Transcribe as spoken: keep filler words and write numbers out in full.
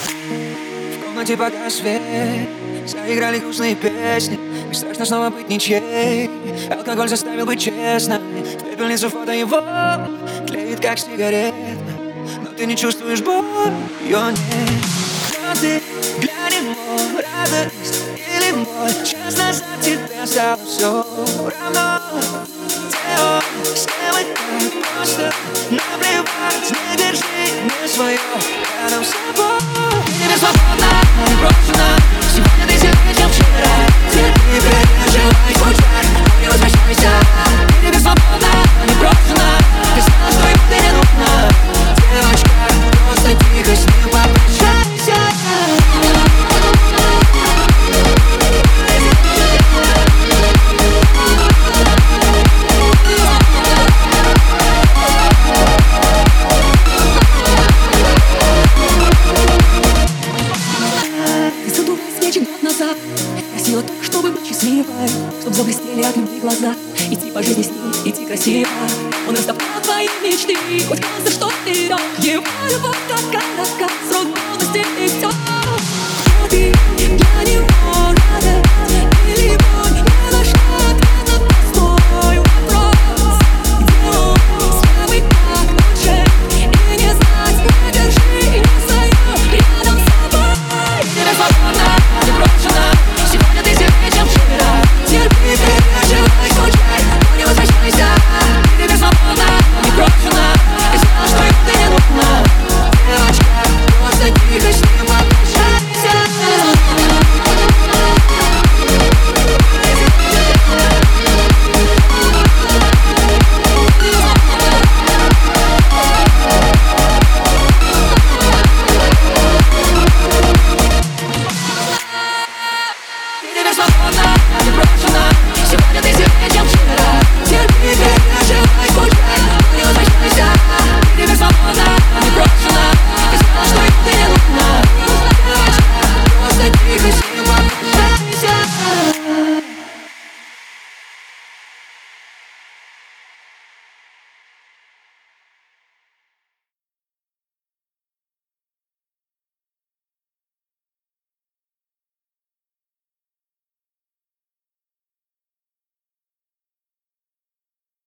В комнате погас свет, заиграли грустные песни. Мне страшно снова быть ничьей. Алкоголь заставил быть честной. В пепельницу фото его тлеет как сигарета. Но ты не чувствуешь боль, ее нет. Кто ты? Для него радость или боль? Час назад тебе стало все равно. Тео, сделать так просто. Наплевать, не держи не свое рядом с собой. Ты не свободна, не брошена. Сегодня ты сильнее, чем вчера. Терпи, переживай свой шаг, но не возвращайся. Ты не свободна, не брошена. Ты знала, что ему ты не нужна. Девочка, просто тихо с ним попрощайся. Просила так, чтобы быть счастливой, чтоб заблестели от любви глаза. Идти по жизни с ним, идти красиво. Он растоптал твои мечты, хоть кажется, что ты рок. Его любовь так коротка, срок молодости и все. Ты для него радость